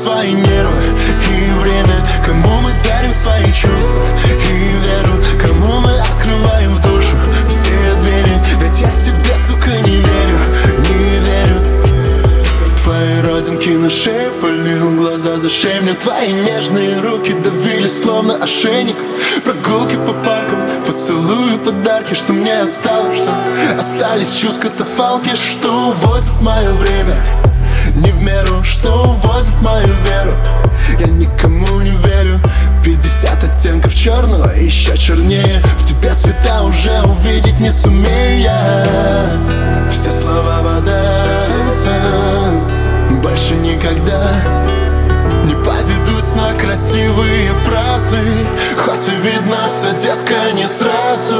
свои нервы и время, кому мы дарим свои чувства и веру, кому мы открываем в душу все двери. Ведь я тебе, сука, не верю, не верю. Твои родинки на шее полил, глаза за шеей мне твои нежные руки давили, словно ошейник. Прогулки по паркам, поцелуи, подарки, что мне осталось. Остались чувства катафалки, что увозят мое время не в меру, что увозит мою веру. Я никому не верю. 50 оттенков черного, еще чернее. В тебе цвета уже увидеть не сумею я. Все слова вода, больше никогда не поведусь на красивые фразы. Хоть и видно все, детка, не сразу.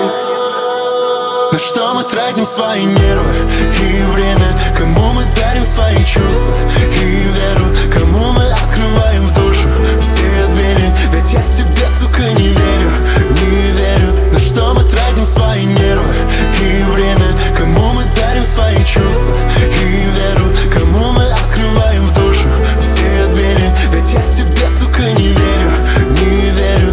На что мы тратим свои нервы и время, кому мы дарим свои чувства и веру, кому мы открываем в душу все двери. Ведь я тебе, сука, не верю, не верю. На что мы тратим свои нервы и время, кому мы дарим свои чувства и веру, кому мы открываем в душу все двери. Ведь я тебе, сука, не верю, не верю.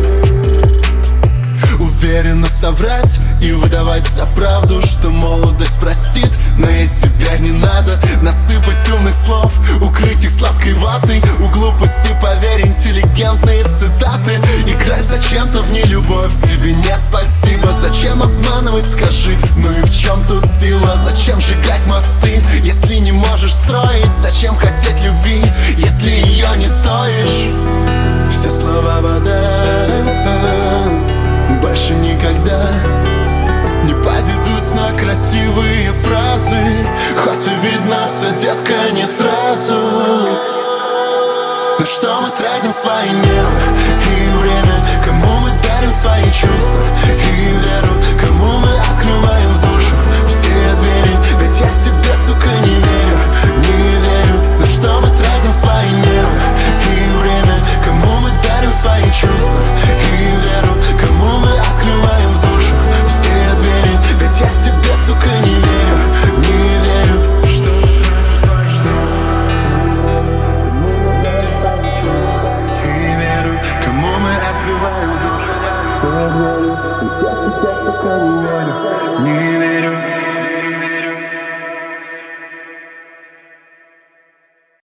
Уверенно соврать и выдавать за правду, что молодость простит, но и теперь не надо насыпать умных слов, укрыть их сладкой ватой. У глупости, поверь, интеллигентные цитаты. Играть зачем-то в нелюбовь, тебе нет спасибо. Зачем обманывать, скажи, ну и в чем тут сила? Зачем сжигать мосты, если не можешь строить? Зачем хотеть любви, если ее не стоишь? Все слова вода, больше никогда не поведусь на красивые фразы. Хоть и видно все, детка, не сразу. На что мы тратим свои нервы и время, кому мы дарим свои чувства и веру, кому мы открываем в душу все двери. Ведь я тебе, сука, не верю, не верю. На что мы тратим свои нервы и время, кому мы дарим свои чувства и веру, кому мы открываем в душу все двери. Ведь я тебе, сука, не верю, не верю. И верю, кому мы открываем душу все двери. Ведь я тебе, сука, не верю, не верю.